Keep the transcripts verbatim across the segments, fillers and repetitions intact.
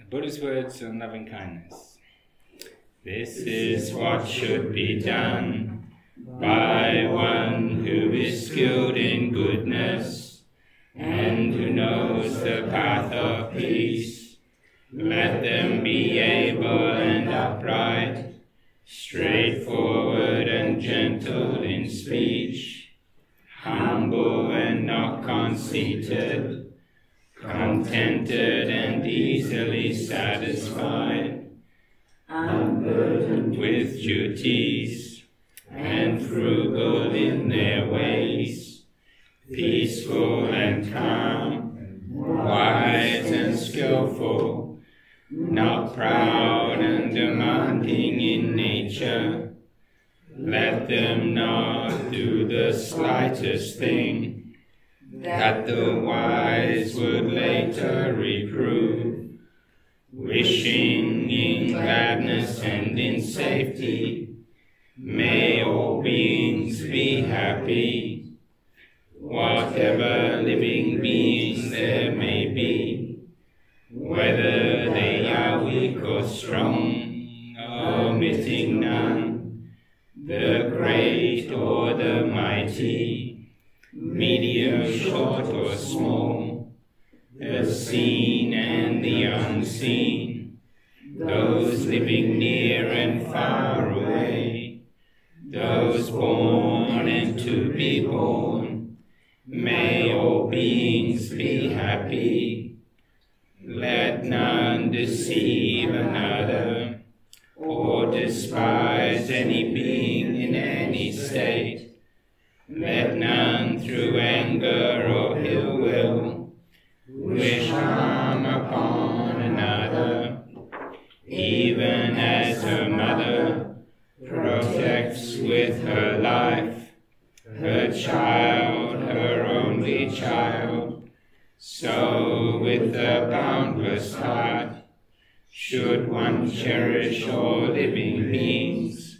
Buddha's words on loving kindness. This is what should be done by one who is skilled in goodness and who knows the path of peace. Let them be able and upright, straightforward and gentle in speech, humble and not conceited, contented and easily satisfied, unburdened with duties, and frugal in their ways, peaceful and calm, wise and skillful, not proud and demanding in nature. Let them not do the slightest thing that the wise would later reprove, wishing in gladness and in safety, may all beings be happy. Whatever living beings there may be, whether they are weak or strong, omitting none, the great or the mighty, medium, short or small, the seen and the unseen, those living near and far away, those born and to be born, may all beings be happy. Let none deceive another, or despise any being in any state. Let none through anger or ill will wish harm upon another, even as her mother protects with her life her child, her only child. So with a boundless heart should one cherish all living beings,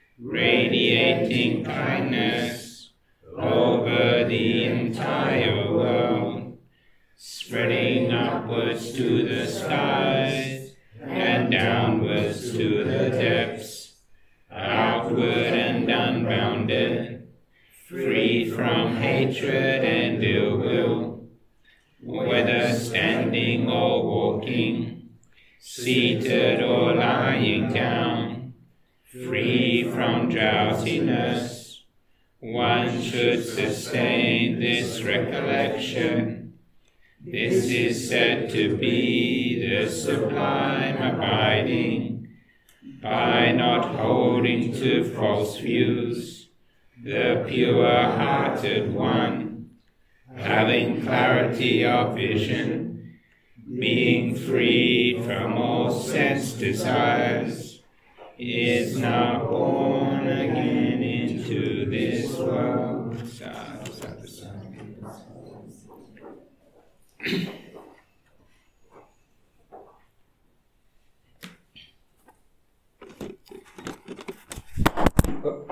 radiating kindness over the entire world, spreading upwards to the skies and downwards to the depths, outward and unbounded, free from hatred and ill will, whether standing or walking, seated or lying down, free from drowsiness. One should sustain this recollection. This is said to be the sublime abiding, by not holding to false views, the pure-hearted one, having clarity of vision, being freed from all sense desires, is now born again into this world. Sadhu, sadhu, sadhu. Oh.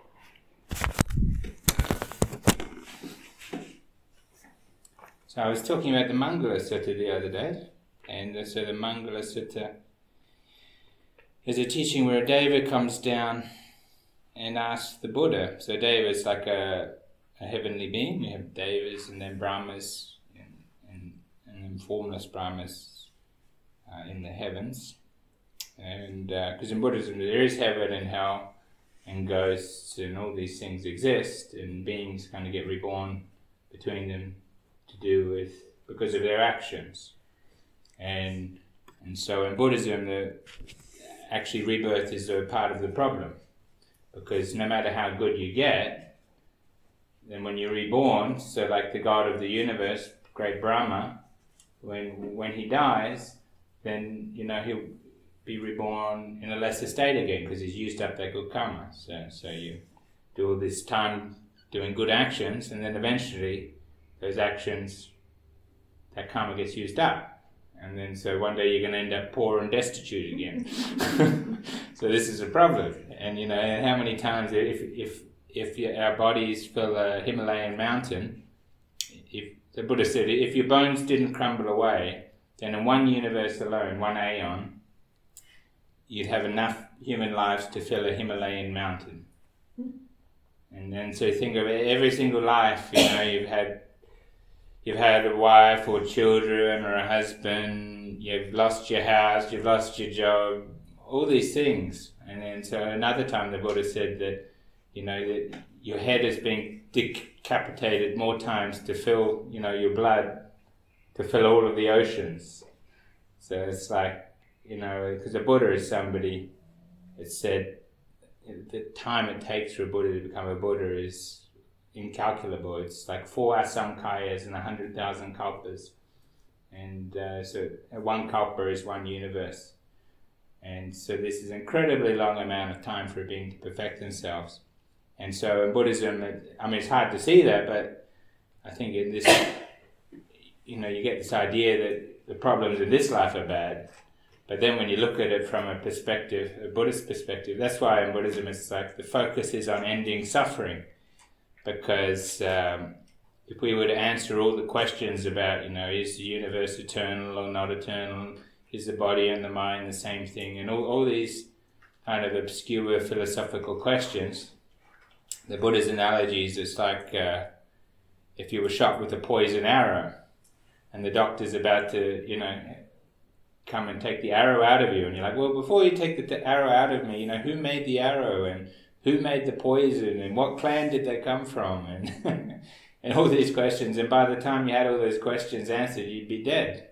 So I was talking about the Mangala Sutta the other day, and so the Mangala Sutta is a teaching where Deva comes down and asks the Buddha. So Deva is like a, a heavenly being. We have Devas and then Brahmas and, and, and then formless Brahmas uh, in the heavens. And because uh, in Buddhism there is heaven and hell and ghosts and all these things exist, and beings kind of get reborn between them to do with because of their actions, and and so in Buddhism the actually rebirth is a part of the problem, because no matter how good you get, then when you're reborn, so like the God of the universe, great Brahma, when when he dies, then you know he'll be reborn in a lesser state again because he's used up that good karma. So so you do all this time doing good actions, and then eventually those actions, that karma gets used up. And then so one day you're going to end up poor and destitute again. So this is a problem. And you know, and how many times if if if our bodies fill a Himalayan mountain, if the Buddha said if your bones didn't crumble away, then in one universe alone, one aeon, you'd have enough human lives to fill a Himalayan mountain. And then so think of it, every single life, you know, you've had you've had a wife or children or a husband, you've lost your house, you've lost your job, all these things. And then so another time the Buddha said that, you know, that your head has been decapitated more times to fill, you know, your blood, to fill all of the oceans. So it's like, you know, because a Buddha is somebody that said the time it takes for a Buddha to become a Buddha is incalculable. It's like four asamkayas and a hundred thousand kalpas. And uh, so one kalpa is one universe. And so this is an incredibly long amount of time for a being to perfect themselves. And so in Buddhism, it, I mean, it's hard to see that, but I think in this, you know, you get this idea that the problems in this life are bad. But then when you look at it from a perspective, a Buddhist perspective, that's why in Buddhism it's like the focus is on ending suffering. Because um, if we were to answer all the questions about, you know, is the universe eternal or not eternal, is the body and the mind the same thing, and all, all these kind of obscure philosophical questions, the Buddha's analogies, it's like uh, if you were shot with a poison arrow and the doctor's about to, you know, come and take the arrow out of you, and you're like, well, before you take the t- arrow out of me, you know, who made the arrow, and who made the poison, and what clan did they come from, and and all these questions, and by the time you had all those questions answered, you'd be dead.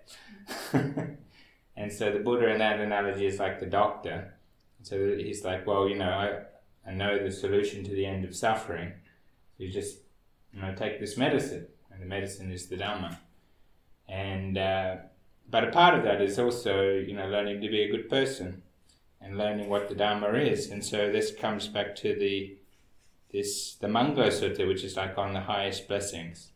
And so the Buddha in that analogy is like the doctor. So he's like, well, you know, I, I know the solution to the end of suffering. You just, you know, take this medicine, and the medicine is the Dhamma. And uh, but a part of that is also, you know, learning to be a good person and learning what the Dhamma is. And so this comes back to the this the Mangala Sutta, which is like on the highest blessings.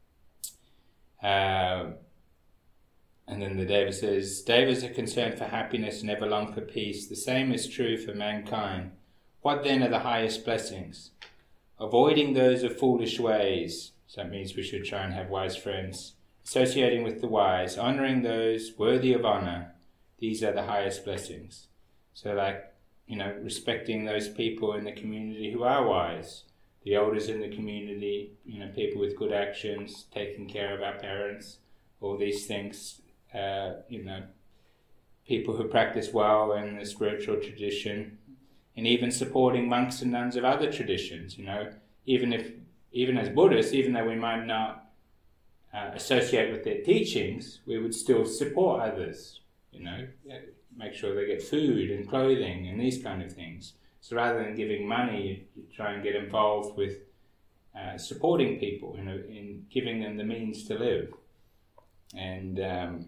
Uh, and then the Deva says, Devas are concerned for happiness and ever long for peace. The same is true for mankind. What then are the highest blessings? Avoiding those of foolish ways. So that means we should try and have wise friends. Associating with the wise, honouring those worthy of honour. These are the highest blessings. So like, you know, respecting those people in the community who are wise. The elders in the community, you know, people with good actions, taking care of our parents, all these things, uh, you know, people who practice well in the spiritual tradition, and even supporting monks and nuns of other traditions, you know, even if, even as Buddhists, even though we might not Uh, associate with their teachings, we would still support others, you know, make sure they get food and clothing and these kind of things. So rather than giving money, you, you try and get involved with uh, supporting people, you know, in giving them the means to live. And um,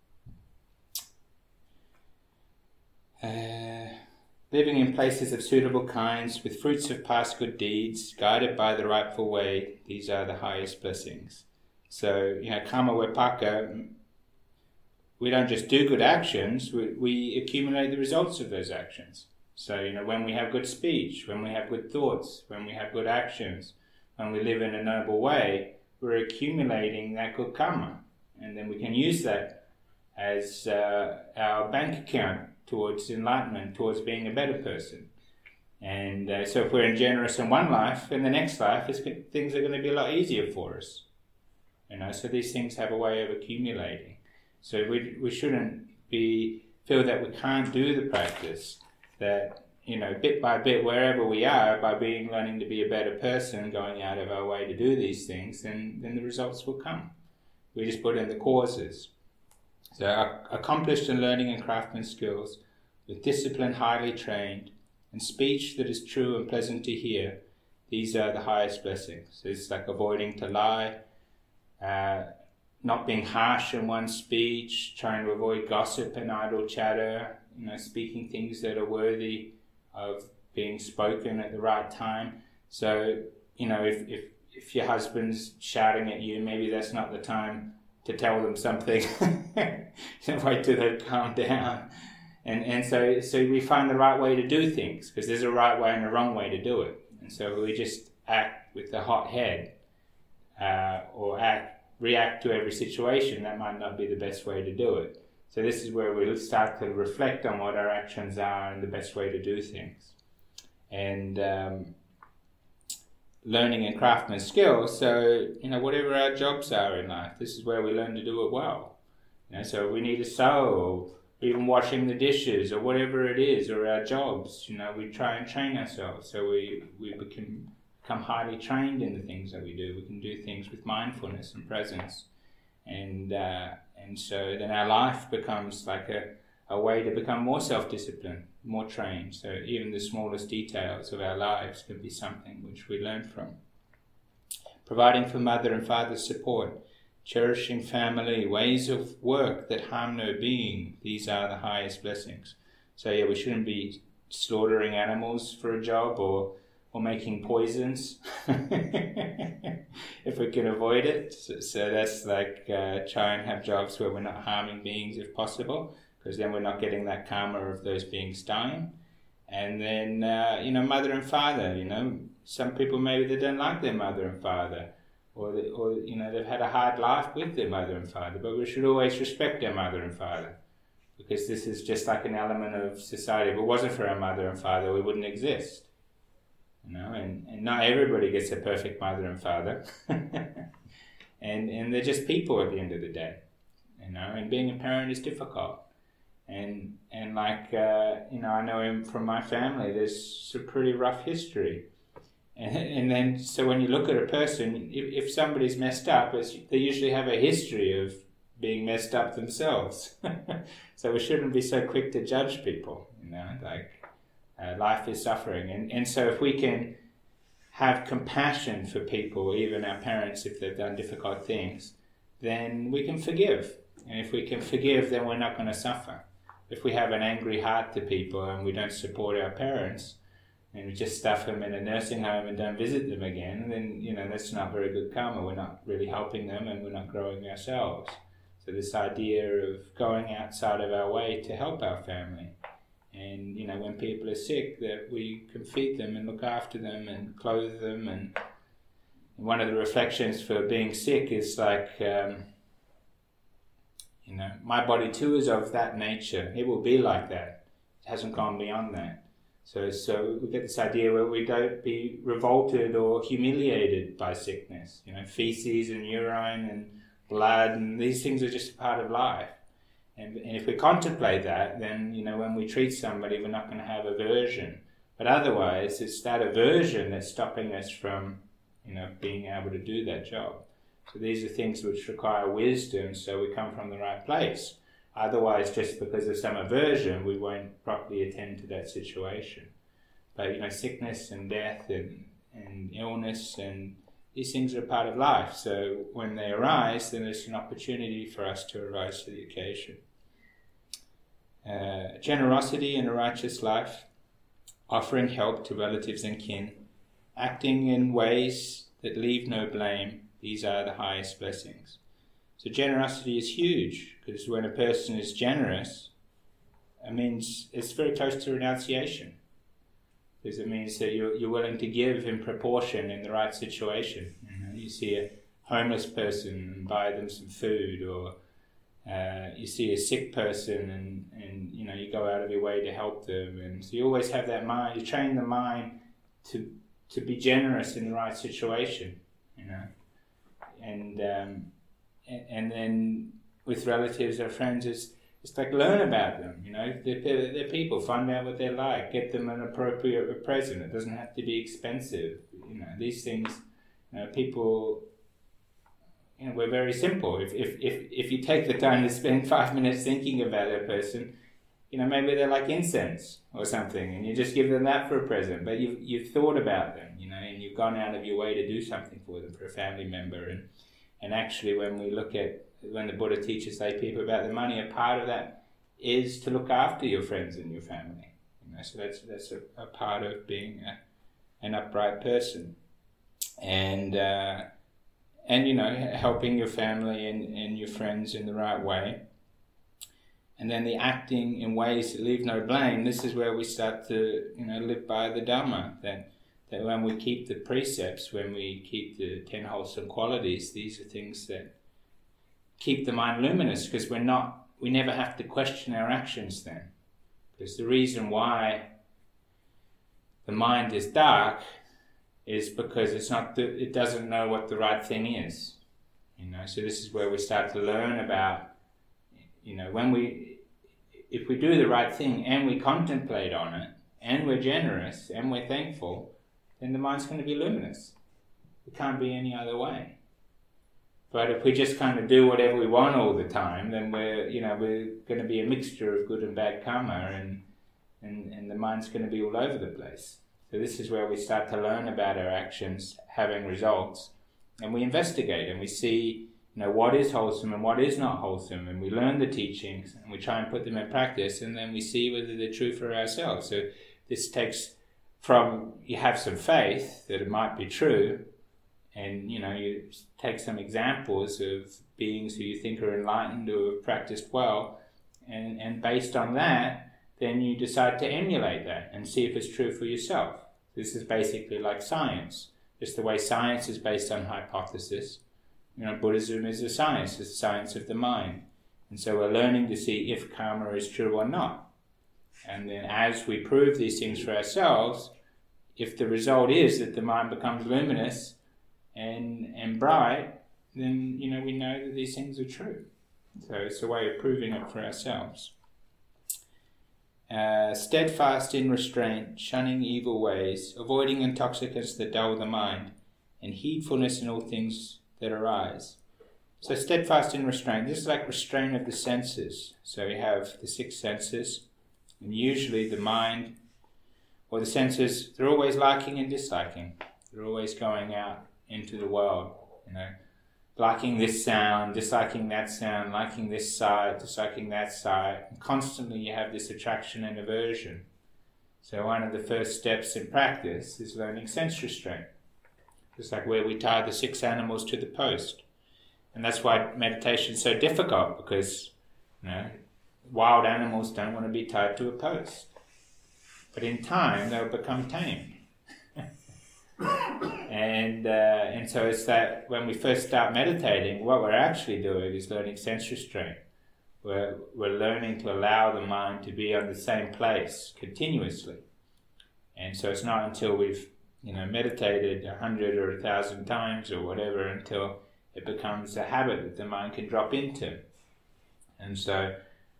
uh, living in places of suitable kinds, with fruits of past good deeds, guided by the rightful way, these are the highest blessings. So, you know, karma vipaka, we don't just do good actions, we, we accumulate the results of those actions. So, you know, when we have good speech, when we have good thoughts, when we have good actions, when we live in a noble way, we're accumulating that good karma. And then we can use that as uh, our bank account towards enlightenment, towards being a better person. And uh, so if we're generous in one life, in the next life, it's, things are going to be a lot easier for us. You know, so these things have a way of accumulating. So we we shouldn't be feel that we can't do the practice. That, you know, bit by bit, wherever we are, by being learning to be a better person, going out of our way to do these things, then then the results will come. We just put in the causes. So accomplished in learning and craftsman skills, with discipline highly trained, and speech that is true and pleasant to hear, these are the highest blessings. So it's like avoiding to lie. Uh, not being harsh in one's speech, trying to avoid gossip and idle chatter, you know, speaking things that are worthy of being spoken at the right time. So, you know, if, if, if your husband's shouting at you, maybe that's not the time to tell them something. Wait till they calm down. And and so, so we find the right way to do things, because there's a right way and a wrong way to do it. And so we just act with a hot head. Uh, or act react to every situation. That might not be the best way to do it. So this is where we start to reflect on what our actions are and the best way to do things. And um, learning and craftsman skills, so, you know, whatever our jobs are in life, this is where we learn to do it well. You know, so we need to sew, or even washing the dishes, or whatever it is, or our jobs, you know, we try and train ourselves. So we, we become, become highly trained in the things that we do. We can do things with mindfulness and presence. And uh, and so then our life becomes like a, a way to become more self-disciplined, more trained. So even the smallest details of our lives can be something which we learn from. Providing for mother and father support, cherishing family, ways of work that harm no being, these are the highest blessings. So yeah, we shouldn't be slaughtering animals for a job, or or making poisons if we can avoid it. So, so that's like uh, try and have jobs where we're not harming beings if possible, because then we're not getting that karma of those beings dying. And then, uh, you know, mother and father, you know, some people maybe they don't like their mother and father, or, they, or you know, they've had a hard life with their mother and father, but we should always respect our mother and father, because this is just like an element of society. If it wasn't for our mother and father, we wouldn't exist. You know, and, and not everybody gets a perfect mother and father. and and they're just people at the end of the day. You know, and being a parent is difficult. And and like, uh, you know, I know him from my family, there's a pretty rough history. And, and then, so when you look at a person, if, if somebody's messed up, it's, they usually have a history of being messed up themselves. So we shouldn't be so quick to judge people, you know, like, Uh, life is suffering, and, and so if we can have compassion for people, even our parents, if they've done difficult things, then we can forgive. And if we can forgive, then we're not going to suffer. If we have an angry heart to people and we don't support our parents, and we just stuff them in a nursing home and don't visit them again, then, you know, that's not very good karma. We're not really helping them, and we're not growing ourselves. So this idea of going outside of our way to help our family. And, you know, when people are sick, that we can feed them and look after them and clothe them. And one of the reflections for being sick is like, um, you know, my body too is of that nature. It will be like that. It hasn't gone beyond that. So, so we get this idea where we don't be revolted or humiliated by sickness. You know, feces and urine and blood, and these things are just a part of life. And, and if we contemplate that, then, you know, when we treat somebody, we're not going to have aversion. But otherwise, it's that aversion that's stopping us from, you know, being able to do that job. So these are things which require wisdom, so we come from the right place. Otherwise, just because of some aversion, we won't properly attend to that situation. But, you know, sickness and death and, and illness, and these things are a part of life. So when they arise, then there's an opportunity for us to arise to the occasion. Uh, generosity in a righteous life, offering help to relatives and kin, acting in ways that leave no blame, these are the highest blessings. So generosity is huge, because when a person is generous, it means it's very close to renunciation. Because it means that you're, you're willing to give in proportion in the right situation. You know, you see a homeless person and buy them some food, or uh, you see a sick person and, and you know, you go out of your way to help them. And so you always have that mind, you train the mind to to be generous in the right situation, you know. And um, and, and then with relatives or friends, it's, it's like learn about them, you know. They're, they're people, find out what they're like, get them an appropriate present. It doesn't have to be expensive, you know. These things, you know, people, you know, we're very simple. If if if if you take the time to spend five minutes thinking about a person, you know, maybe they're like incense or something, and you just give them that for a present. But you've you've thought about them, you know, and you've gone out of your way to do something for them, for a family member. And and actually, when we look at when the Buddha teaches lay people about the money, a part of that is to look after your friends and your family. You know, so that's that's a, a part of being a, an upright person, and uh, and you know, helping your family and, and your friends in the right way. And then the acting in ways that leave no blame. This is where we start to, you know, live by the Dhamma. That that when we keep the precepts, when we keep the ten wholesome qualities, these are things that keep the mind luminous, because we're not, we never have to question our actions then. Because the reason why the mind is dark is because it's not the, it doesn't know what the right thing is. You know, so this is where we start to learn about, you know, when we, if we do the right thing and we contemplate on it, and we're generous and we're thankful, then the mind's going to be luminous. It can't be any other way. But if we just kind of do whatever we want all the time, then we're, you know, we're going to be a mixture of good and bad karma, and, and, and the mind's going to be all over the place. So this is where we start to learn about our actions having results, and we investigate and we see, you know, what is wholesome and what is not wholesome, and we learn the teachings and we try and put them in practice, and then we see whether they're true for ourselves. So this takes from, you have some faith that it might be true, and, you know, you take some examples of beings who you think are enlightened or have practiced well, and, and based on that, then you decide to emulate that and see if it's true for yourself. This is basically like science. Just the way science is based on hypothesis. You know, Buddhism is a science, it's a science of the mind. And so we're learning to see if karma is true or not. And then as we prove these things for ourselves, if the result is that the mind becomes luminous and and bright, then, you know, we know that these things are true. So it's a way of proving it for ourselves. Uh, steadfast in restraint, shunning evil ways, avoiding intoxicants that dull the mind, and heedfulness in all things that arise. So steadfast in restraint, this is like restraint of the senses. So we have the six senses, and usually the mind or the senses, they're always liking and disliking. They're always going out into the world, you know, liking this sound, disliking that sound, liking this sight, disliking that sight. And constantly you have this attraction and aversion. So one of the first steps in practice is learning sense restraint. It's like where we tie the six animals to the post. And that's why meditation is so difficult, because, you know, wild animals don't want to be tied to a post. But in time they'll become tame. And uh, and so it's that when we first start meditating, what we're actually doing is learning sense restraint. We're, we're learning to allow the mind to be on the same place continuously. And so it's not until we've, you know, meditated a hundred or a thousand times or whatever until it becomes a habit that the mind can drop into. And so,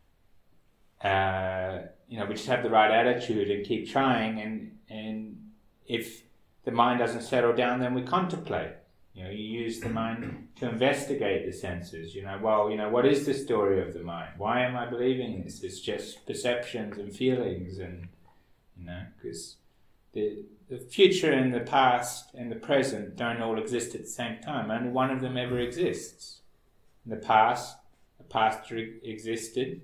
uh, you know, we just have the right attitude and keep trying, and and if the mind doesn't settle down, then we contemplate. You know, you use the mind to investigate the senses. You know, well, you know, what is the story of the mind? Why am I believing this? It's just perceptions and feelings, and, you know, because the the future and the past and the present don't all exist at the same time. Only one of them ever exists. In the past, the past existed.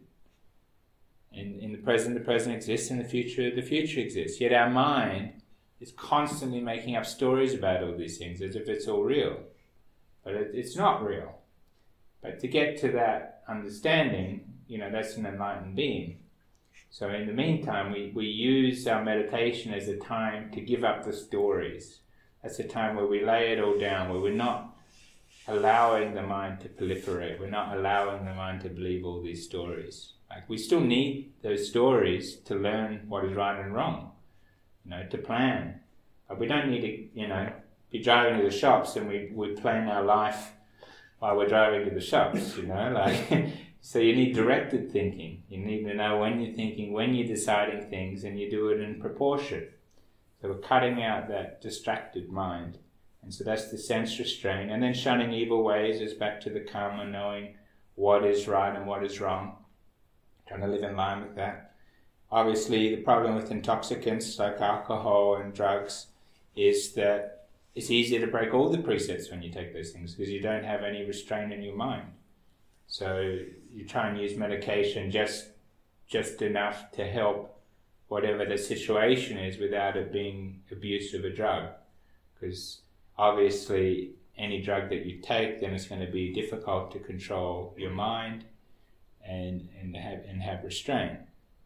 In in the present, the present exists. In the future, the future exists. Yet our mind is constantly making up stories about all these things as if it's all real. But it, it's not real. But to get to that understanding, you know, that's an enlightened being. So in the meantime, we, we use our meditation as a time to give up the stories. That's a time where we lay it all down, where we're not allowing the mind to proliferate. We're not allowing the mind to believe all these stories. Like, we still need those stories to learn what is right and wrong. You know, to plan. But we don't need to, you know, be driving to the shops and we, we plan our life while we're driving to the shops, you know, like, so you need directed thinking. You need to know when you're thinking, when you're deciding things, and you do it in proportion. So we're cutting out that distracted mind. And so that's the sense restraint. And then shunning evil ways is back to the karma, knowing what is right and what is wrong. Trying to live in line with that. Obviously, the problem with intoxicants like alcohol and drugs is that it's easier to break all the precepts when you take those things, because you don't have any restraint in your mind. So you try and use medication just just enough to help whatever the situation is without it being abuse of a drug. Because obviously any drug that you take, then it's going to be difficult to control your mind and, and, have, and have restraint.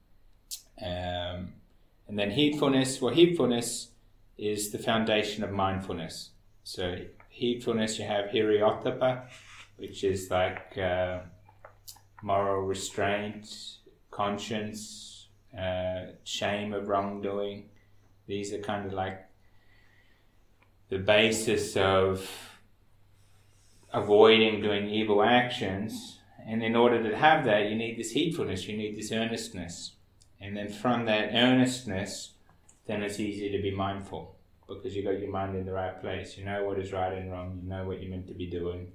Um, and then heedfulness, well, heedfulness is the foundation of mindfulness. So heedfulness, you have hiri ottappa, which is like uh, moral restraint, conscience, uh, shame of wrongdoing. These are kind of like the basis of avoiding doing evil actions. And in order to have that, you need this heedfulness, you need this earnestness. And then from that earnestness, then it's easy to be mindful, because you got your mind in the right place. You know what is right and wrong. You know what you're meant to be doing.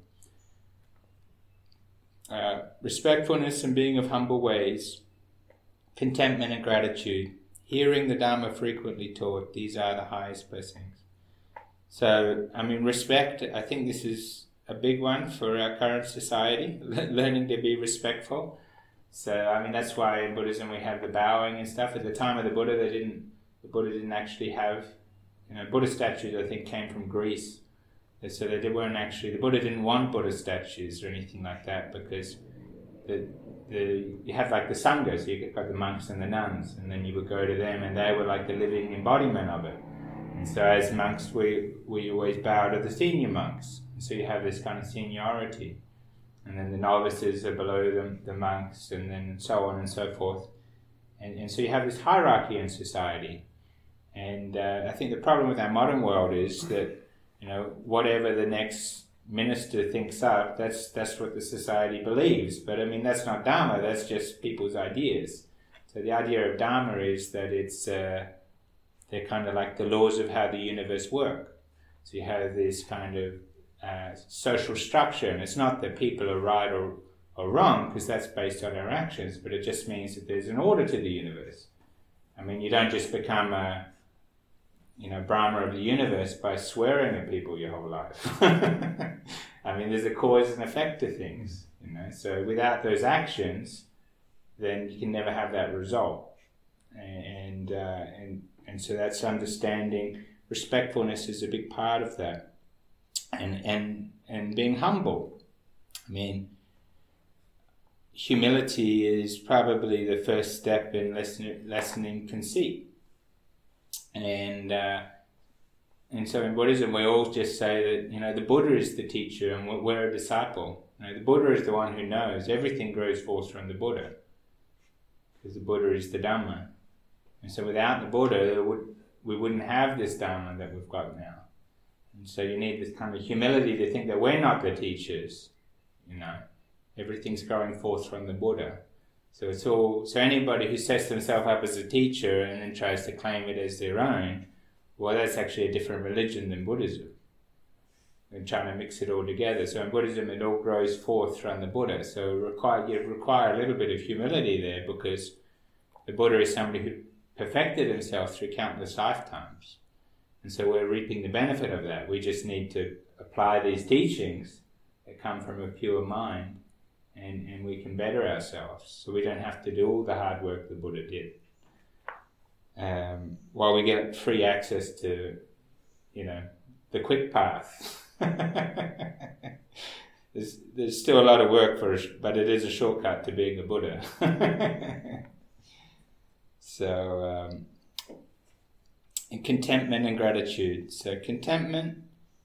Uh, respectfulness and being of humble ways, contentment and gratitude, hearing the Dharma frequently taught, these are the highest blessings. So, I mean, respect, I think this is a big one for our current society, learning to be respectful. So, I mean, that's why in Buddhism we have the bowing and stuff. At the time of the Buddha, they didn't, the Buddha didn't actually have, you know, Buddha statues, I think, came from Greece. So they weren't actually, the Buddha didn't want Buddha statues or anything like that, because the the you have like the Sangha, so you got the monks and the nuns, and then you would go to them, and they were like the living embodiment of it. And so as monks, we, we always bow to the senior monks. And so you have this kind of seniority. And then the novices are below them, the monks, and then so on and so forth. And, and so you have this hierarchy in society. And uh, I think the problem with our modern world is that, you know, whatever the next minister thinks up, that's that's what the society believes. But I mean, that's not Dharma, that's just people's ideas. So the idea of Dharma is that it's, uh, they're kind of like the laws of how the universe work. So you have this kind of uh, social structure, and it's not that people are right or, or wrong, because that's based on our actions, but it just means that there's an order to the universe. I mean, you don't just become a you know, Brahma of the universe by swearing at people your whole life. I mean, there's a cause and effect to things, you know. So without those actions, then you can never have that result. And uh, and and so that's understanding. Respectfulness is a big part of that, and and and being humble. I mean, humility is probably the first step in lessening, lessening conceit. And uh, and so in Buddhism, we all just say that, you know, the Buddha is the teacher and we're a disciple. You know, the Buddha is the one who knows. Everything grows forth from the Buddha, because the Buddha is the Dhamma. And so without the Buddha, would, we wouldn't have this Dhamma that we've got now. And so you need this kind of humility to think that we're not the teachers. You know, everything's growing forth from the Buddha. So it's all. So anybody who sets themselves up as a teacher and then tries to claim it as their own, well, that's actually a different religion than Buddhism. We're trying to mix it all together. So in Buddhism, it all grows forth from the Buddha. So require, you require a little bit of humility there, because the Buddha is somebody who perfected himself through countless lifetimes. And so we're reaping the benefit of that. We just need to apply these teachings that come from a pure mind, and, and we can better ourselves. So we don't have to do all the hard work the Buddha did. Um, while we get free access to, you know, the quick path. there's, there's still a lot of work for us, but it is a shortcut to being a Buddha. So, um, and contentment and gratitude. So contentment,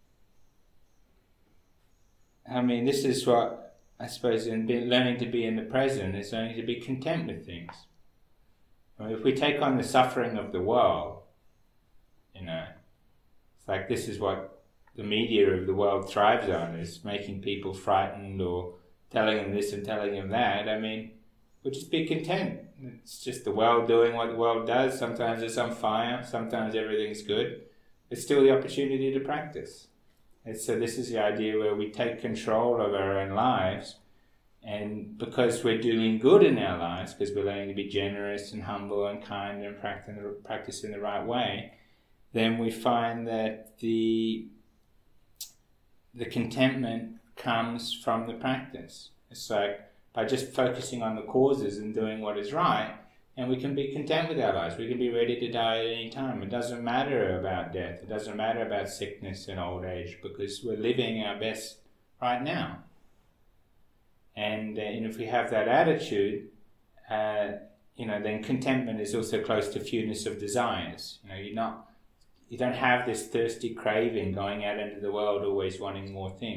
I mean, this is what I suppose in be, learning to be in the present is learning to be content with things. I mean, if we take on the suffering of the world, you know, it's like this is what the media of the world thrives on, is making people frightened or telling them this and telling them that. I mean, we'll just be content. It's just the world doing what the world does. Sometimes it's on fire, sometimes everything's good. It's still the opportunity to practice. And so this is the idea where we take control of our own lives, and because we're doing good in our lives, because we're learning to be generous and humble and kind and practice in the right way, then we find that the the contentment comes from the practice. It's like by just focusing on the causes and doing what is right, and we can be content with our lives. We can be ready to die at any time. It doesn't matter about death. It doesn't matter about sickness and old age, because we're living our best right now. And, uh, and if we have that attitude, uh, you know, then contentment is also close to fewness of desires. You know, you're not, you don't have this thirsty craving going out into the world always wanting more things.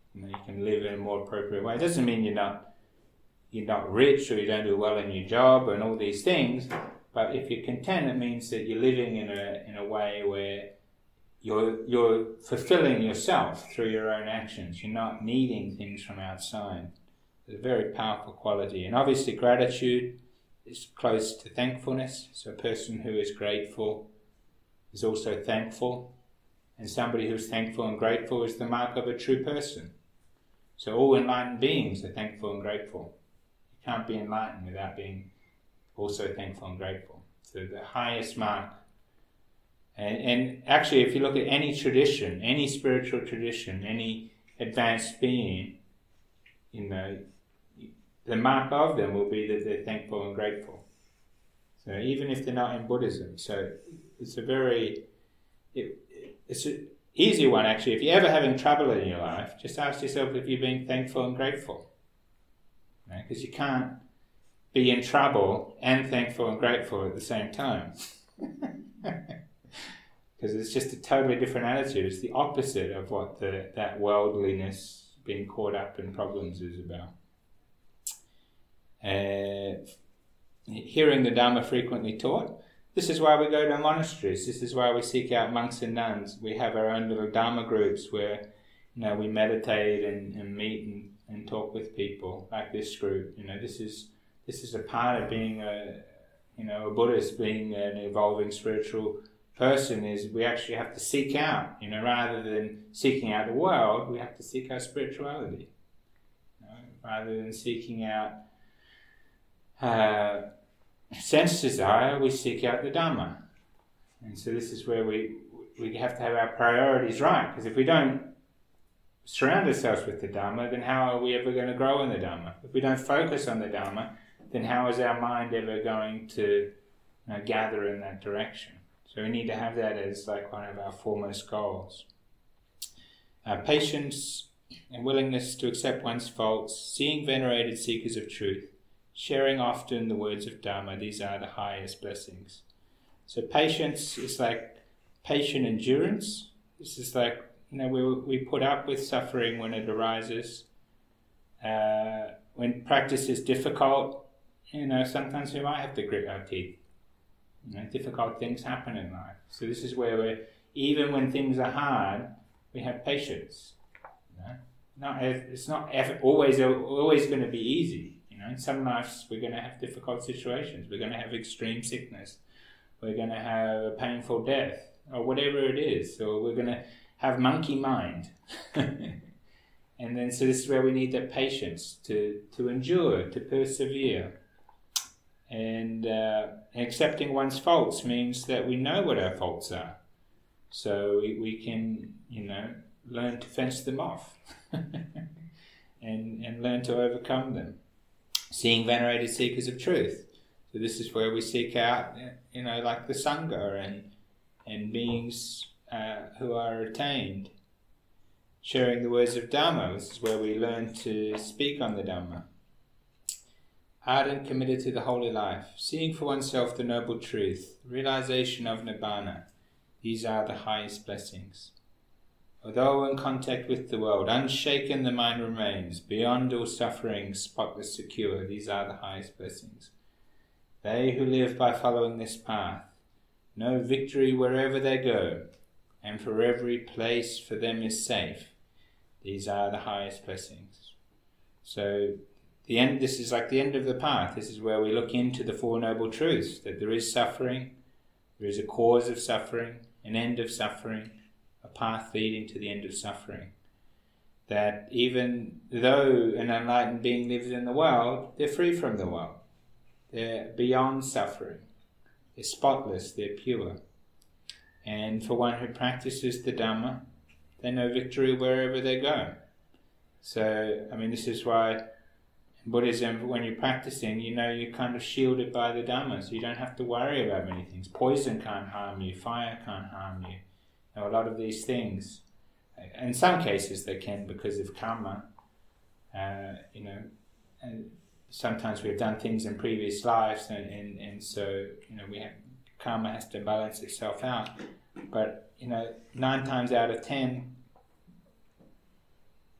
You know, you can live in a more appropriate way. It doesn't mean you're not you're not rich or you don't do well in your job and all these things. But if you're content, it means that you're living in a in a way where you're you're fulfilling yourself through your own actions. You're not needing things from outside. It's a very powerful quality. And obviously gratitude is close to thankfulness. So a person who is grateful is also thankful. And somebody who's thankful and grateful is the mark of a true person. So all enlightened beings are thankful and grateful. You can't be enlightened without being also thankful and grateful. So the highest mark. And, and actually, if you look at any tradition, any spiritual tradition, any advanced being, you know, the mark of them will be that they're thankful and grateful. So even if they're not in Buddhism. So it's a very, it, it's an easy one actually. If you're ever having trouble in your life, just ask yourself if you're being thankful and grateful. Because you can't be in trouble and thankful and grateful at the same time. Because it's just a totally different attitude. It's the opposite of what the, that worldliness, being caught up in problems, is about. Uh, hearing the Dhamma frequently taught. This is why we go to monasteries. This is why we seek out monks and nuns. We have our own little Dhamma groups where, you know, we meditate and, and meet and, and talk with people like this group. You know, this is this is a part of being a, you know, a Buddhist, being an evolving spiritual person. Is we actually have to seek out, you know, rather than seeking out the world, we have to seek our spirituality. You know, rather than seeking out Uh, sense desire, we seek out the Dhamma. And so this is where we we have to have our priorities right, because if we don't surround ourselves with the Dhamma, then how are we ever going to grow in the Dhamma? If we don't focus on the Dhamma, then how is our mind ever going to, you know, gather in that direction? So we need to have that as like one of our foremost goals. Uh, patience and willingness to accept one's faults, seeing venerated seekers of truth, sharing often the words of Dhamma, these are the highest blessings. So patience is like patient endurance. This is like, you know, we we put up with suffering when it arises. Uh, when practice is difficult, you know, sometimes we might have to grit our teeth. You know, difficult things happen in life. So this is where we're, even when things are hard, we have patience. You know? Not, it's not always always going to be easy. You know, in some lives we're going to have difficult situations. We're going to have extreme sickness. We're going to have a painful death, or whatever it is. So we're going to have monkey mind. And then, so this is where we need that patience to, to endure, to persevere. And uh, accepting one's faults means that we know what our faults are. So we, we can, you know, learn to fence them off and, and learn to overcome them. Seeing venerated seekers of truth. So this is where we seek out, you know, like the Sangha and, and beings uh, who are attained. Sharing the words of Dhamma. This is where we learn to speak on the Dhamma. Ardent, committed to the holy life, seeing for oneself the noble truth, realization of Nibbana, these are the highest blessings. Although in contact with the world, unshaken the mind remains, beyond all suffering, spotless, secure, these are the highest blessings. They who live by following this path know victory wherever they go, and for every place for them is safe. These are the highest blessings. So the end. This is like the end of the path. This is where we look into the Four Noble Truths, that there is suffering, there is a cause of suffering, an end of suffering, a path leading to the end of suffering. That even though an enlightened being lives in the world, they're free from the world. They're beyond suffering. They're spotless, they're pure. And for one who practices the Dhamma, they know victory wherever they go. So, I mean, this is why in Buddhism, when you're practicing, you know you're kind of shielded by the Dhamma, so you don't have to worry about many things. Poison can't harm you, fire can't harm you. You know, a lot of these things. In some cases they can because of karma. Uh, you know, and sometimes we've done things in previous lives, and, and, and so, you know, we have, karma has to balance itself out. But, you know, nine times out of ten,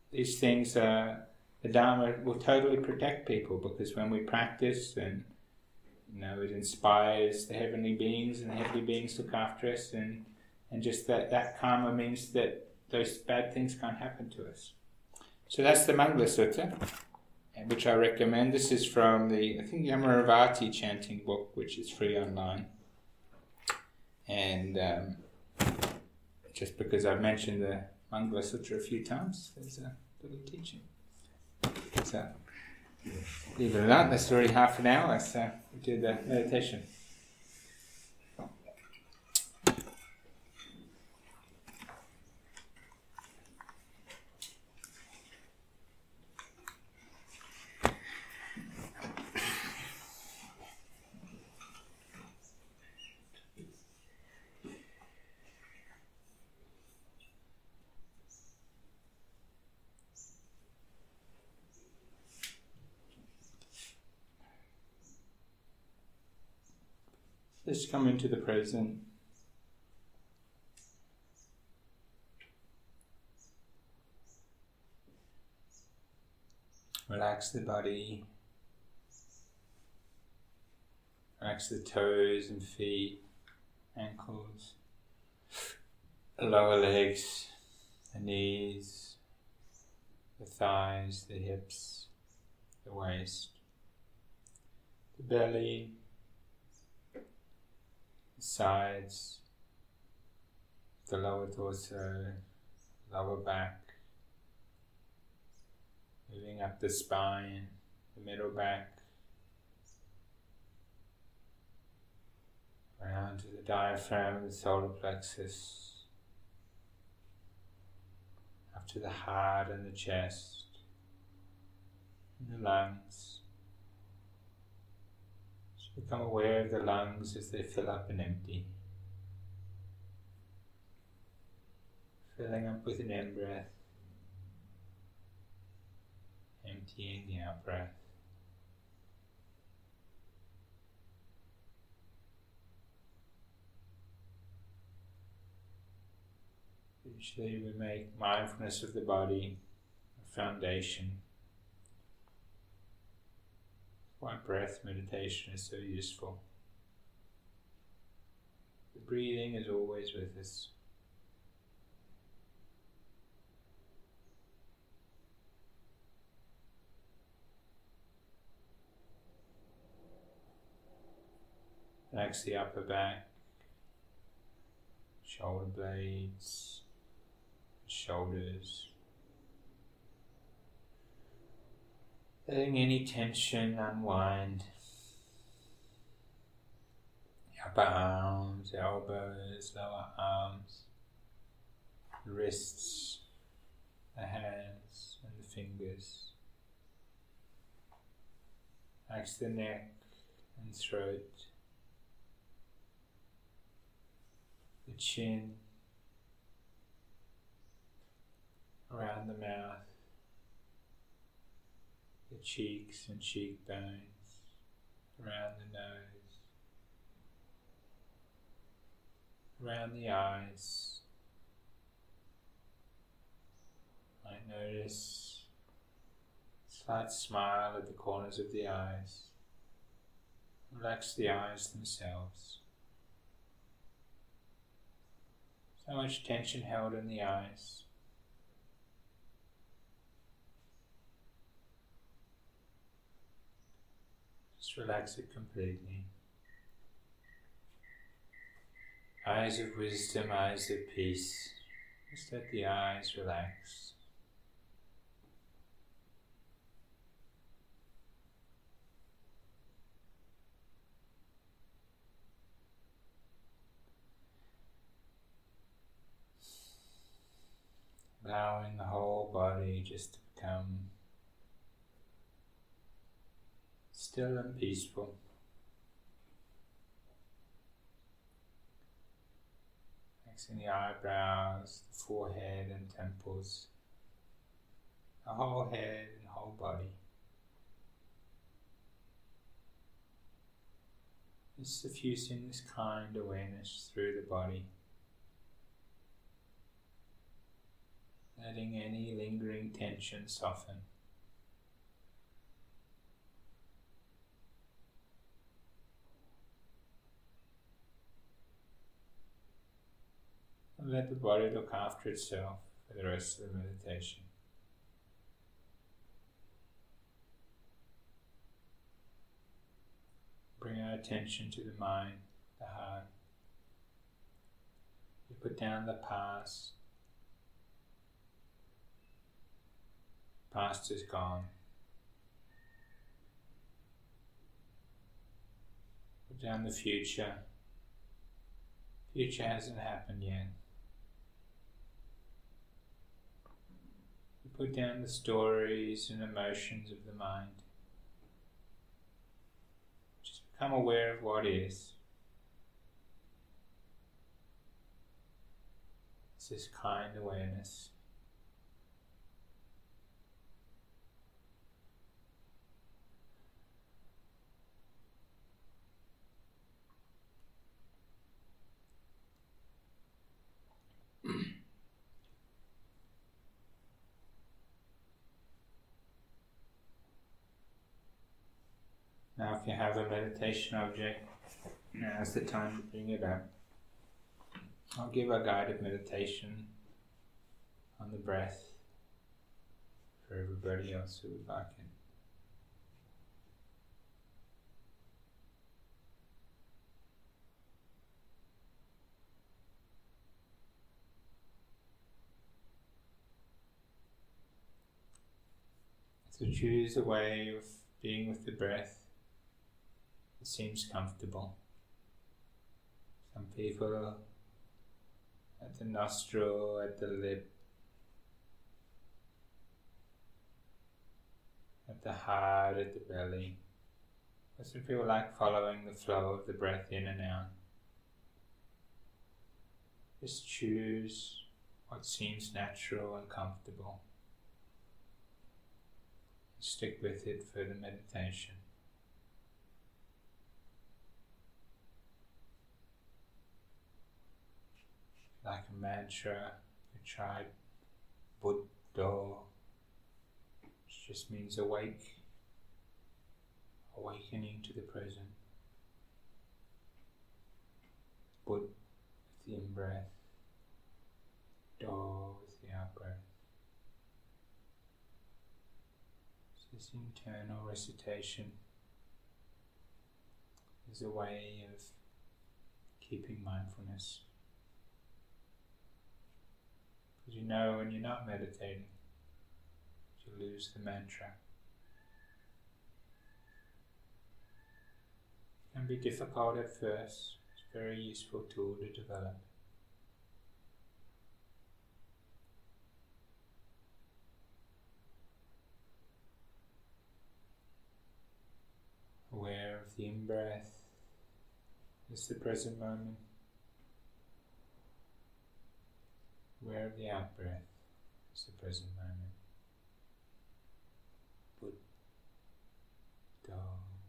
these things, uh, the Dharma will totally protect people, because when we practice, and you know, it inspires the heavenly beings, and the heavenly beings look after us, and and just that, that karma means that those bad things can't happen to us. So that's the Mangala Sutta, which I recommend. This is from the, I think, Yamaravati chanting book, which is free online. And um, just because I've mentioned the Mangala Sutra a few times, there's a little teaching. So, leave it at that. That's already half an hour. Let's uh, do the meditation. Just come into the present. Relax the body. Relax the toes and feet, ankles, the lower legs, the knees, the thighs, the hips, the waist, the belly, sides, the lower torso, lower back, moving up the spine, the middle back, around to the diaphragm, the solar plexus, up to the heart and the chest, and the lungs. Become aware of the lungs as they fill up and empty. Filling up with an in-breath, emptying the out-breath. Usually we make mindfulness of the body a foundation. Why breath meditation is so useful. The breathing is always with us. Relax the upper back, shoulder blades, shoulders. Letting any tension unwind. The upper arms, elbows, lower arms, the wrists, the hands and the fingers. Relax the neck and throat, the chin, around the mouth, the cheeks and cheekbones, around the nose, around the eyes. Might notice a slight smile at the corners of the eyes. Relax the eyes themselves. So much tension held in the eyes. Just relax it completely. Eyes of wisdom, eyes of peace. Just let the eyes relax. Allowing the whole body just to become still and peaceful. Relaxing the eyebrows, the forehead and temples, the whole head and whole body. Just diffusing this kind awareness through the body. letting any lingering tension soften. And let the body look after itself for the rest of the meditation. Bring our attention to the mind, the heart. We put down the past. Past is gone. Put down the future. Future hasn't happened yet. We put down the stories and emotions of the mind. Just become aware of what is. It's this kind awareness. Now if you have a meditation object, now's the time to bring it up. I'll give a guided meditation on the breath for everybody else who would like it. So choose a way of being with the breath that seems comfortable. Some people at the nostril, at the lip, at the heart, at the belly. Some people like following the flow of the breath in and out. Just choose what seems natural and comfortable. Stick with it for the meditation. Like a mantra, you try Buddha, which just means awake, awakening to the present. Bud with the in-breath, Do with the out-breath. This internal recitation is a way of keeping mindfulness. Because you know when you're not meditating, you lose the mantra. It can be difficult at first. It's a very useful tool to develop. Aware of the in-breath is the present moment. Aware of the out-breath is the present moment. Buddha. Buddha.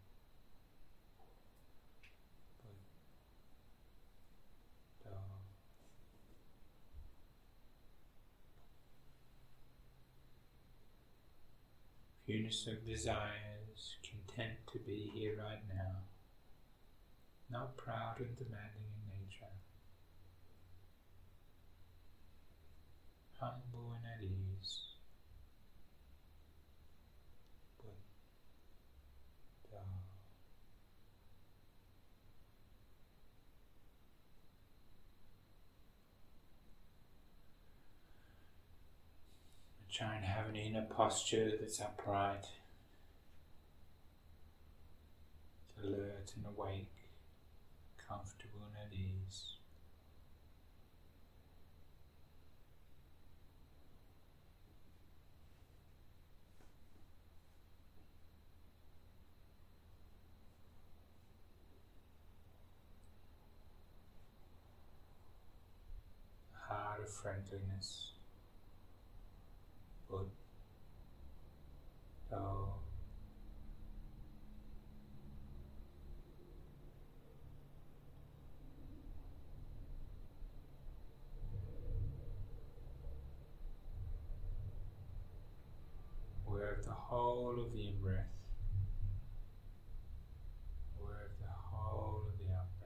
Fewness of desires, content to be here right now, not proud and demanding in nature, humble and at ease. Buddha. Try and have an inner posture that's upright, alert and awake, comfortable and at ease. A heart of friendliness. Buddha. whole of the in-breath, aware of the whole of the out-breath.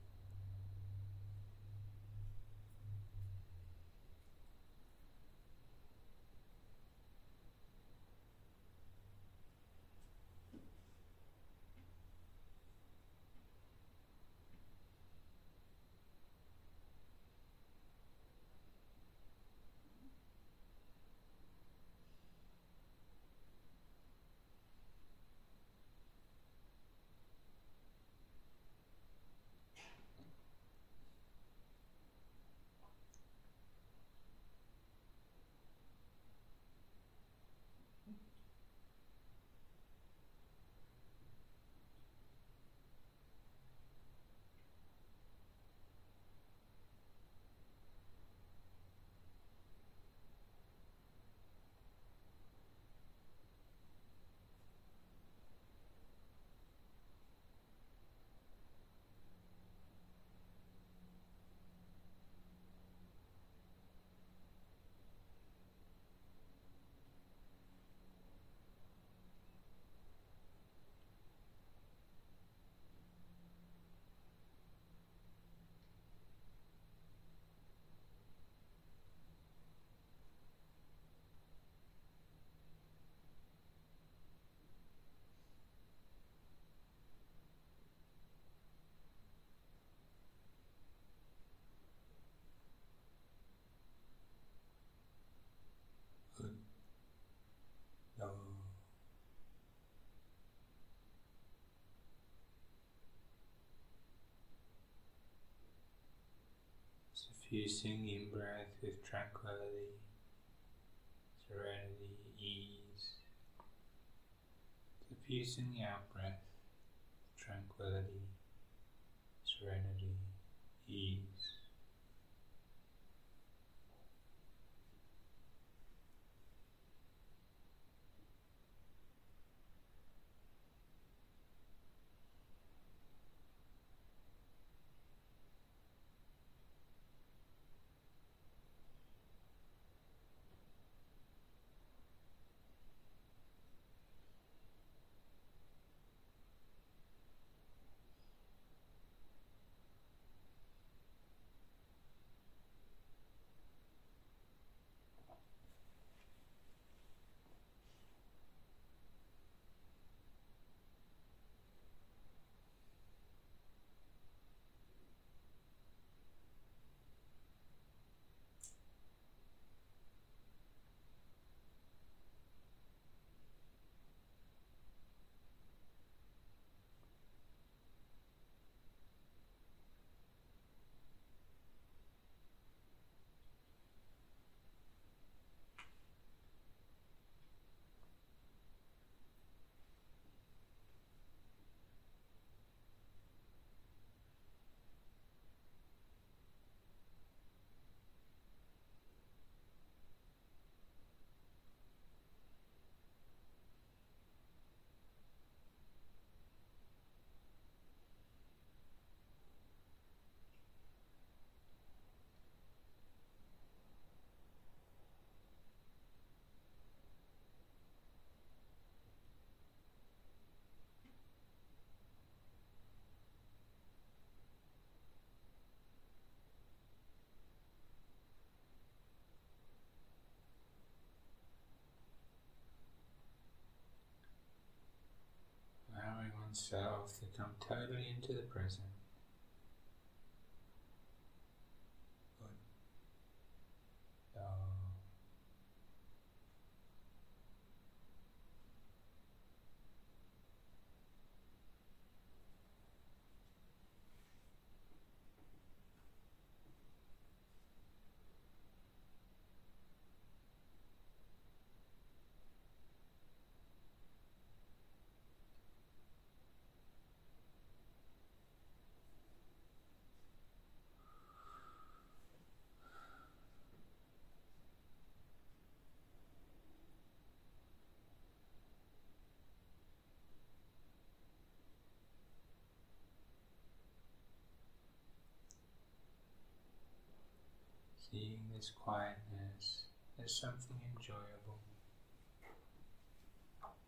Suffusing in-breath with tranquility, serenity, ease. Suffusing the out-breath, tranquility, serenity, ease. Allowing oneself to come totally into the present. Good. So, seeing this quietness as something enjoyable.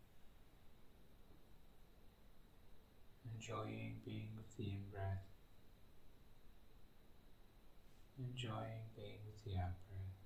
enjoying being with the in-breath, enjoying being with the out-breath.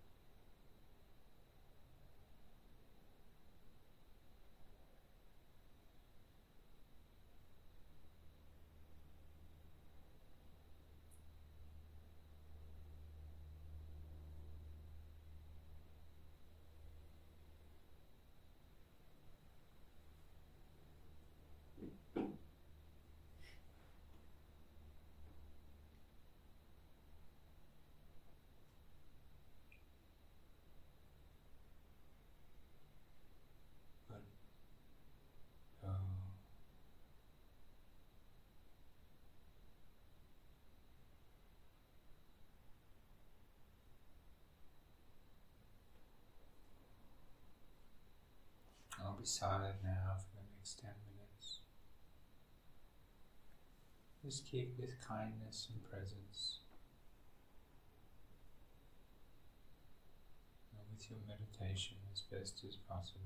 Oh. I'll be silent now for the next ten minutes. Just keep with kindness and presence, and with your meditation as best as possible.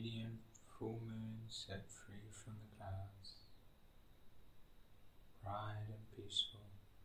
radiant full moon set free from the clouds, bright and peaceful.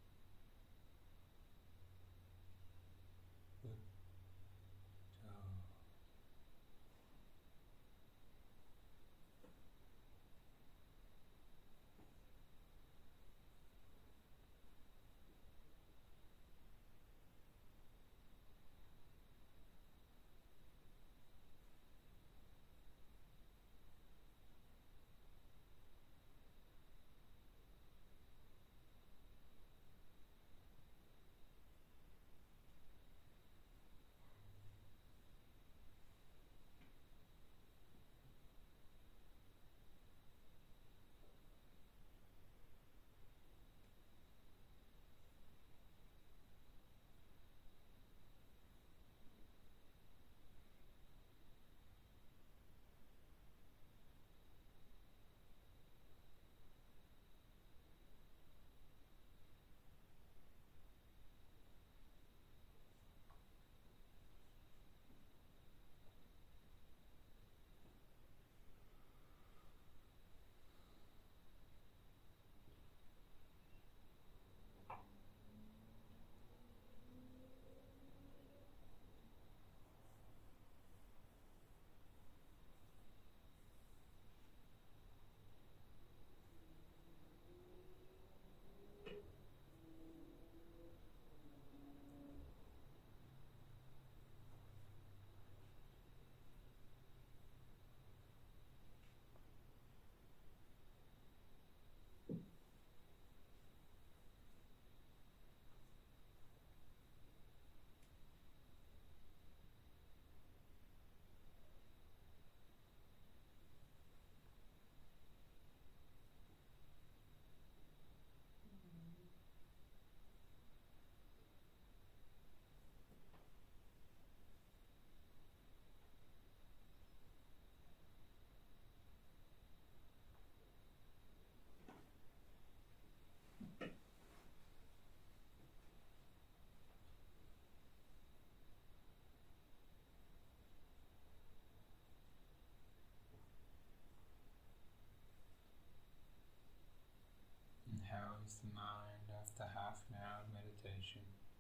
How is the mind after half an hour of meditation?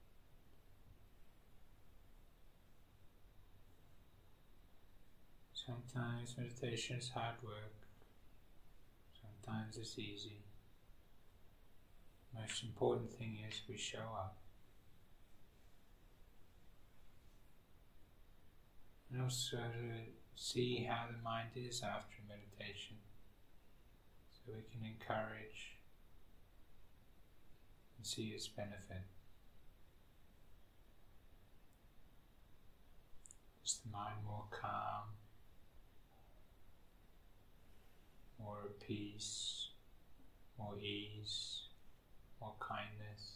Sometimes meditation is hard work, sometimes it's easy. Most important thing is we show up. And also to see how the mind is after meditation, so we can encourage and see its benefit. Is the mind more calm, more at peace, more ease, more kindness?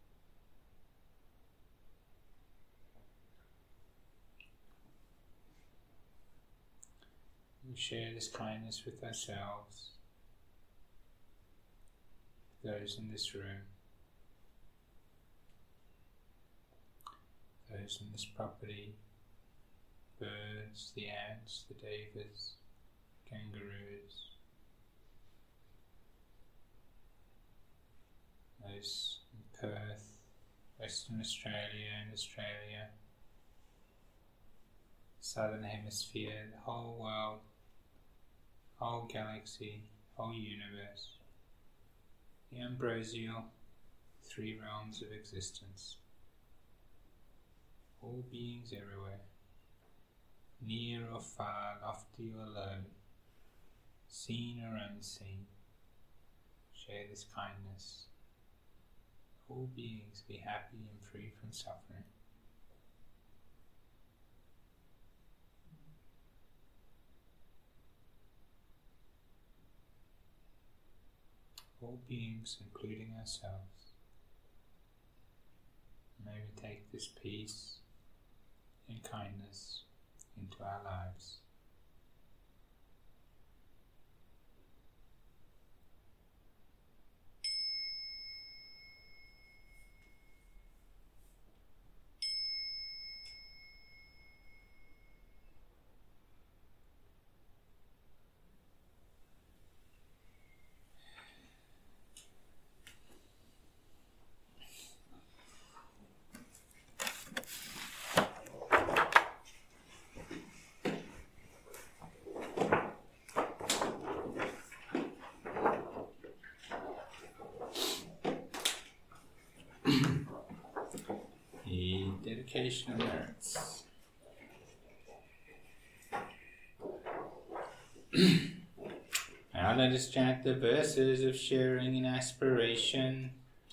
We share this kindness with ourselves, those in this room, those in this property, birds, the ants, the devas, kangaroos, those in Perth, Western Australia and Australia, Southern Hemisphere, the whole world, whole galaxy, whole universe, the ambrosial three realms of existence, all beings everywhere, near or far, lofty or low, seen or unseen, share this kindness. All beings be happy and free from suffering. All beings, including ourselves. May we take this peace and kindness into our lives. dedication of merits. Now let us chant the verses of sharing in aspiration.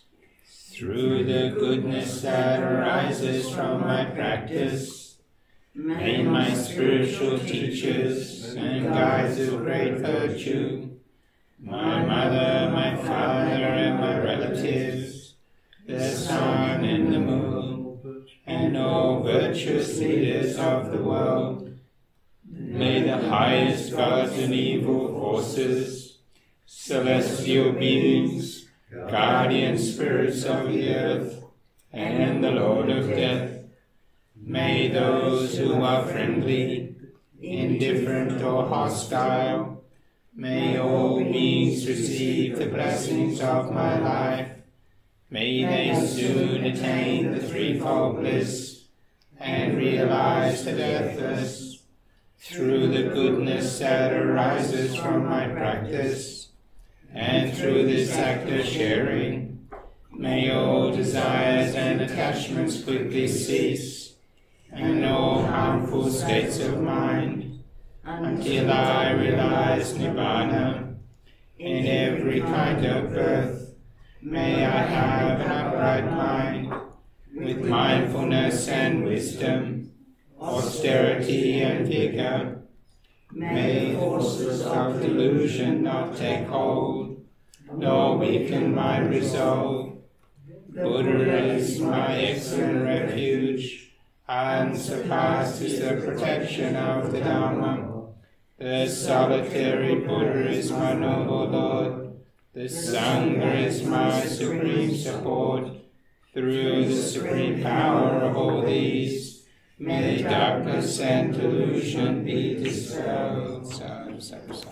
Through the goodness that arises from my practice, may my spiritual teachers and guides of great virtue, my mother, my father, and my relatives, the sun and the moon, and all virtuous leaders of the world, may the highest gods and evil forces, celestial beings, guardian spirits of the earth, and the Lord of death, may those who are friendly, indifferent, or hostile, may all beings receive the blessings of my life. May they soon attain the threefold bliss and realize the deathless. Through the goodness that arises from my practice, and through this act of sharing, may all desires and attachments quickly cease, and all harmful states of mind, until I realize Nibbana. In every kind of birth, may I have an upright mind, with mindfulness and wisdom, austerity and vigor. May forces of delusion not take hold, nor weaken my resolve. Buddha is my excellent refuge, unsurpassed is the protection of the Dhamma. The solitary Buddha is my noble Lord. The Sangha is my supreme support. Through the supreme power of all these, may darkness and delusion be dispelled. Sadhu, sadhu, sadhu.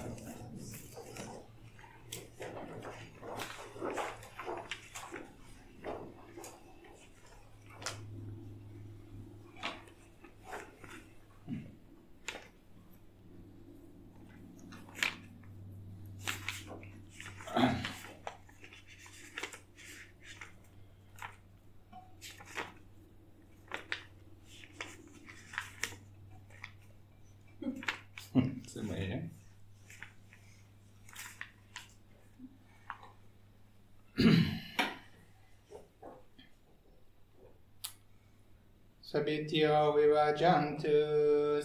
It's amazing. Sabityo vivajantu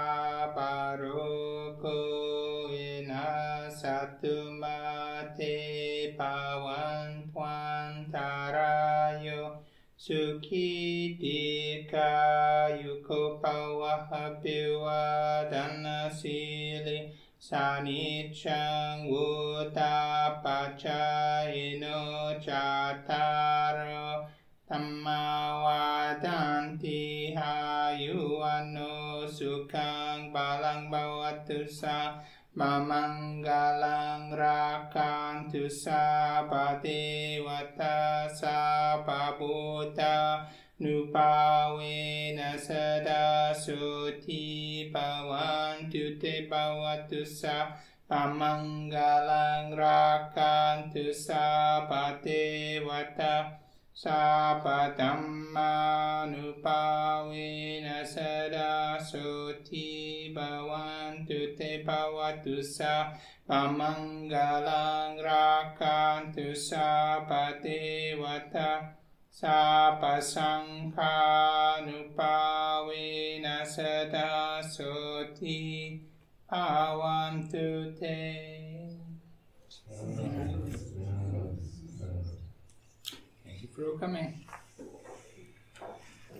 sabaroko ina satumate pawan puantarayo Sukhi dika yuko pawahapiwa dhanasili sanichang utapachayino chataro tammawadanti hayuano sukhang balang bhavatu sa Mamanggalang rakantu sabate wata sababuta nupawena sada suti bawantu te bawatu sa Mamanggalang rakantu sabate wata Sapatamma nupawena sada suti bawantu te bawatu sa Pamanggalang rakantu sapate wata Sapasangha nupawena sada suti bawantu te. For coming.